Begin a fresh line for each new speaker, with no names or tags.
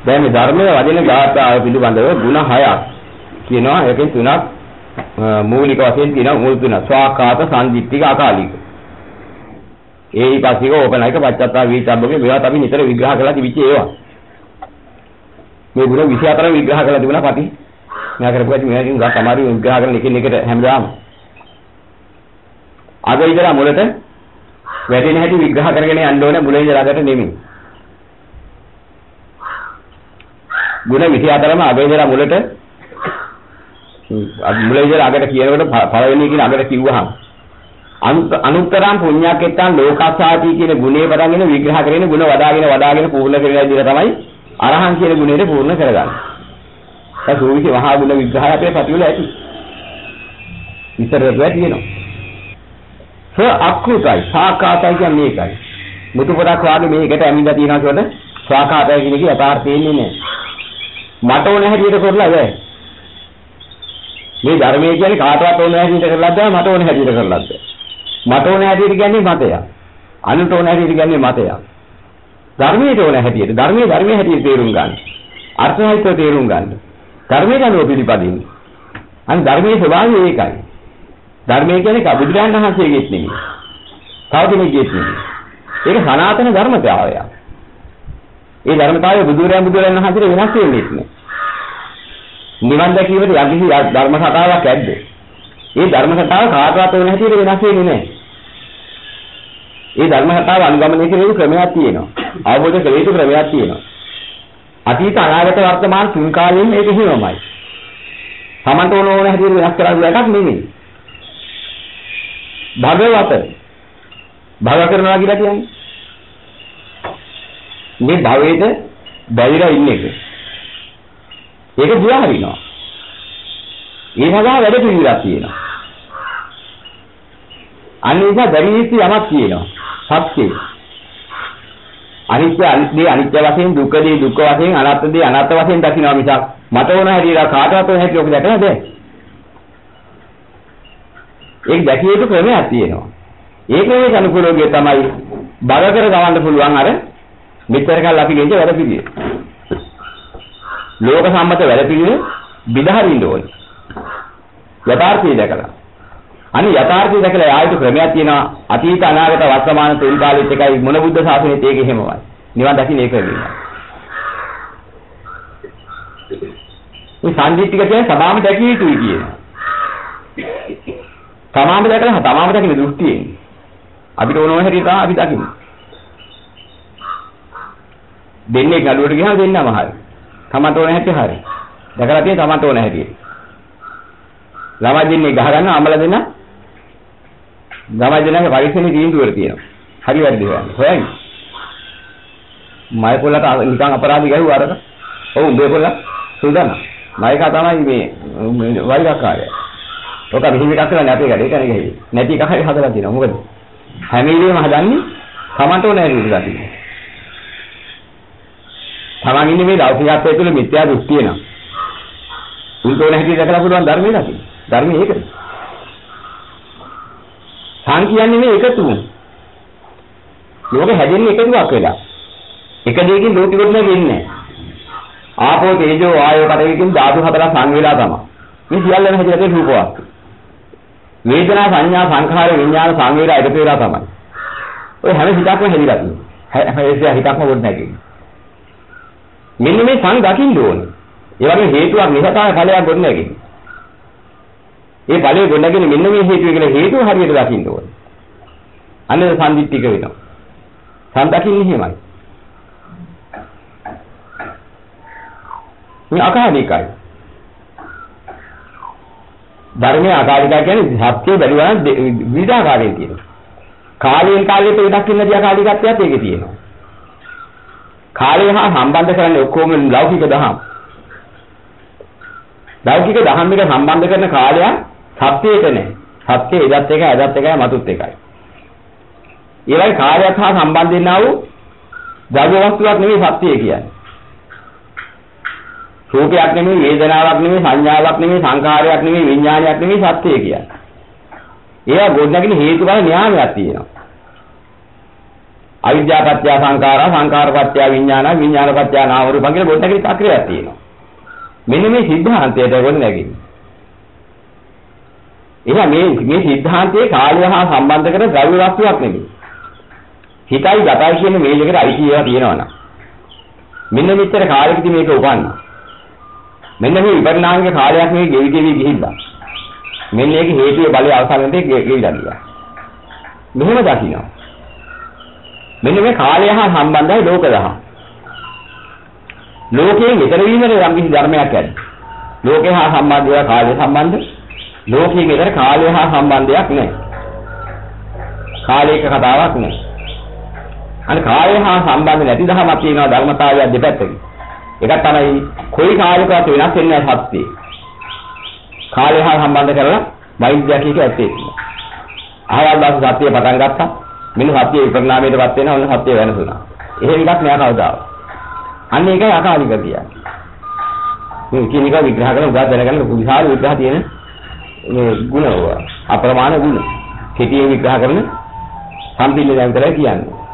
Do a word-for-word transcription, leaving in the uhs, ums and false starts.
දැන් මේ ධර්මයේ වදින ගාථාව පිළිබඳව ಗುಣ හයක් කියනවා. ඒකෙන් තුනක් මූලික වශයෙන් තියෙනවා. මූල තුන ස්වාකාත, සංදිත්තික, අකාලික. ඒ ඊපස්සික ඕපනයික පච්චත්තා වීතබ්බගේ මේවත් අපි නිතර විග්‍රහ කරලා තිබිච්ච ඒවා. මේ ගුණ විසි හතර විග්‍රහ කරලා තිබුණා අපි. මෙයා කරපුවා මේකෙන් ගා තමයි විග්‍රහ කරන එකින් එකට හැමදාම. අද ඉඳලා මුලට වැටෙන හැටි විග්‍රහ කරගෙන යන්න ඕනේ මුලින් ඉඳලා අදට නෙමෙයි. ගුණ විසි හතරම අද ඉඳලා මුලට මුලින් ඉඳලා අගට කියනකොට පළවෙනි කියන අගට කිව්වහම අනුත්තරම් පුඤ්ඤාකෙත්තන් ලෝකසාති කියන ගුණේ පටන්ගෙන විග්‍රහ කරගෙන ගුණ වදාගෙන වදාගෙන පූර්ණ කරලා ඉඳලා තමයි අරහන් කියන ගුණයට පූර්ණ කරගන්නේ. ඒ සූවිසි මහා ගුණ විග්‍රහය අපේ පැතිවල ඇති. විතරක් තියෙනවා. ස අක්ෘතයි සාකාතයි කියන්නේ මේකයි. මුතු පොඩක් වාගේ මේකට ඇමිලා තියෙනවා කියොත් සාකාතයි කියන එක යථාර්ථය ඉන්නේ නැහැ. මට ඕන හැටියට කරලා බෑ. මේ ධර්මයේ කියන්නේ කාටවත් ඕන හැටියට කරලා බෑ මට ඕන හැටියට කරලා බෑ. මට ඕන හැටියට කියන්නේ මතය. අනුන්ට ඕන හැටියට කියන්නේ මතය. ධර්මයට ඕන හැටියට ධර්මයේ ධර්මයේ හැටියට තේරුම් ගන්න. අර්ථහිතව තේරුම් ගන්න. ධර්මයට අනුව පිළිපදින්න. අනිත් ධර්මයේ ස්වභාවය ඒකයි. ධර්මයේ කියන්නේ කබුදුරයන් වහන්සේගෙත් නෙමෙයි. තව කෙනෙක්ගෙත් නෙමෙයි. ඒක සනාතන ධර්මතාවය. ඒ ධර්මතාවය බුදුරයන් බුදුරයන් වහන්සේට වෙනස් වෙන්නේ නැහැ. නිවන් දැකීමට යම්කිසි ධර්ම කතාවක් ඇද්ද? ඒ ධර්ම කතාව කාටවත් වෙන හැටියට වෙනස් වෙන්නේ නැහැ. ඒ ධර්ම කතාව අනුගමනය කරේ ක්‍රමයක් තියෙනවා. අවබෝධ කළ යුතු ක්‍රමයක් තියෙනවා. අතීත අනාගත වර්තමාන තුන් කාලෙම මේක හිමමයි. සමන්ත ඕන ඕන හැටියට වෙනස් කරලා එකක් නෙමෙයි. භගවත භව කරනවා කියලා කියන්නේ මේ භවයේද බැරිලා ඉන්න එක. ඒක දිහා හරිනවා. ඒ වගා වැඩ පිළිවිලක් තියෙනවා. අනිත් බැරිවිච්ච යමක් තියෙනවා. සත්‍යය. අනිත්‍ය අනිත්‍ය අනිත්‍ය වශයෙන් දුක්ඛ දේ දුක්ඛ වශයෙන් අනාත්ම දේ අනාත්ම වශයෙන් දකිනවා මිසක් මට ඕන හැටියට කාටවත් ඕන හැටියට ඔක දැකලා බෑ. ඒක දැකිය යුතු ක්‍රමයක් තියෙනවා. ඒ ක්‍රමයට අනුකූලව තමයි බල කර ගවන්න පුළුවන් අර මෙච්චර කල් අපි ගෙන්ජ වැඩ පිළිවෙල. ලෝක සම්මත වැඩ පිළිවෙල විදහරින්න ඕනේ. යථාර්ථය දැකලා. අනි යථාර්ථය දැකලා ආයත ක්‍රමයක් තියෙනවා. අතීත අනාගත වර්තමාන තුන් කාලෙත් එකයි මොන බුද්ධ ශාසනයේත් ඒක එහෙමමයි. නිවන් දකින්න ඒක වෙනවා. මේ සම්දිත්තික කියන්නේ සමාම දැකිය යුතුයි කියනවා. තමාම දැකලා තමාම දකින්න දෘෂ්ටියෙන් අපිට ඕන ඕන හැටියට තමයි අපි දකින්නේ. දෙන්නේ ගලුවට ගියාම දෙන්නම හරි. තමන්ට ඕන හැටි හරි. දැකලා තියෙන තමන්ට ඕන හැටි. ළමයි දෙන්නේ ගහ ගන්න අමල දෙන්න. ළමයි දෙන්නගේ පරිස්සමේ තීන්දුවර තියෙනවා. හරි වැරදි හොයන්න. හොයන්න. මයි පොල්ලට නිකන් අපරාධي ගහුවා අරක. ඔව් උඹේ පොල්ල සුදාන. මයික තමයි මේ වෛරකාරය. ඔක මෙහෙම එකක් කරලා නැති එකද ඒකනේ ගහේ. නැති එක හරි හදලා තියෙනවා. මොකද හැම වෙලේම හදන්නේ තමන්ට ඕන හැටියට දකින්න. තමන් ඉන්නේ මේ ලෞකිකත්වයේ තුල මිත්‍යා දෘෂ්ටිය න ะ. උන්ට ඕන හැටියට දැකලා පුළුවන් ධර්මයේ දකින්න. ධර්මයේ ඒකද? සං කියන්නේ මේ එකතුම. ලෝකෙ හැදෙන්නේ එකතුවක් වෙලා. එක දෙයකින් ලෝකෙ ගොඩ වෙන්නේ නැහැ. ආපෝ තේජෝ වායෝ කටයකින් ධාතු හතරක් සං වෙලා තමයි. මේ සියල්ලම හැදෙන්නේ රූපවත්. වේදනා සංඥා සංඛාර විඥාන සංවේදා එකතු වෙලා තමයි. ඔය හැම හිතක්ම හැදිලා තියෙනවා. හැම හිතක්ම ගොඩ නැගෙන්නේ. මෙන්න මේ සං දකින්න ඕනේ. ඒ වගේ හේතුවක් නිසා තමයි ඵලයක් ගොඩ නැගෙන්නේ. ඒ ඵලය ගොඩ නැගෙන්නේ මෙන්න මේ හේතුව කියලා හේතුව හරියට දකින්න ඕනේ. අනේ සම්දිත්තික වෙනවා. සං දකින්නේ එහෙමයි. මේ අකාලිකයි. ධර්මයේ අකාලිකයි කියන්නේ සත්‍ය බැලුවා විවිධාකාරයෙන් තියෙනවා. කාලයෙන් කාලයට වෙනස් වෙන දී අකාලිකත්වයක් ඒකේ තියෙනවා. කාලය හා සම්බන්ධ කරන්නේ ඔක්කොම ලෞකික දහම්. ලෞකික දහම් එක සම්බන්ධ කරන කාලය සත්‍යයට නෑ. සත්‍ය එදත් එකයි අදත් එකයි මතුත් එකයි. ඒ වගේ කාලයක් හා සම්බන්ධ වෙනා වූ ද්‍රව්‍ය වස්තුවක් නෙවෙයි සත්‍යය කියන්නේ. රූපයක් නෙමෙයි, වේදනාවක් නෙමෙයි, සංඥාවක් නෙමෙයි, සංඛාරයක් නෙමෙයි, විඥානයක් නෙමෙයි සත්‍යය කියන්නේ. ඒවා ගොඩනගින හේතු බල න්‍යායයක් තියෙනවා. අවිද්‍යාව පත්‍ය සංඛාරා සංඛාර පත්‍ය විඥාන විඥාන පත්‍ය නාම රූප කියලා ගොඩනැගිලි චක්‍රයක් තියෙනවා. මෙන්න මේ සිද්ධාන්තයට ගොඩනැගිලි. එහෙනම් මේ මේ සිද්ධාන්තයේ කාලය හා සම්බන්ධ කර ද්‍රව්‍ය වස්තුවක් නෙමෙයි. හිතයි ගතයි කියන මේ දෙකට අයිති ඒවා තියෙනවනම් මෙන්න මෙච්චර කාලෙකදී මේක උපන්නා. මෙන්න මේ විපරිණාමික කාලයක් මේ ගෙවි ගෙවි ගිහිල්ලා. මෙන්න ඒකේ හේතුයේ බලය අවසන් වෙන්නේ ගෙවිලා ගියා. මෙහෙම දකින්න. මෙන්න මේ කාලය හා සම්බන්ධයි ලෝක දහම. ලෝකයේ විතර වීමේ යම් කිසි ධර්මයක් ඇති. ලෝකේ හා සම්බන්ධ ඒවා කාලය සම්බන්ධ. ලෝකයේ විතර කාලය හා සම්බන්ධයක් නැහැ. කාලයක කතාවක් නැහැ. අර කාලය හා සම්බන්ධ නැති ධර්මයක් තියෙනවා ධර්මතාවය දෙපැත්තකින්. එකක් තමයි කොයි කාලයකවත් වෙනස් වෙන්නේ නැහැ සත්‍යය. කාලය හා සම්බන්ධ කරලා වෛද්‍යයක් එක ඇත්තේ. අහවල් දාස සත්‍යය පටන් ගත්තා. මෙන්න සත්‍යය විපරිණාමයටපත් වෙනවා ඔන්න සත්‍යය වෙනසුණා. එහෙම එකක් නෑ කවදාවත්. අන්න ඒකයි අකාලික කියන්නේ. මේ කිනික විග්‍රහ කරන උදා දැනගන්න විශාල විග්‍රහ තියෙන මේ ගුණ අප්‍රමාණ ගුණ. කෙටියෙන් විග්‍රහ කරන සම්පිල්ල දැන් කරලා කියන්නේ.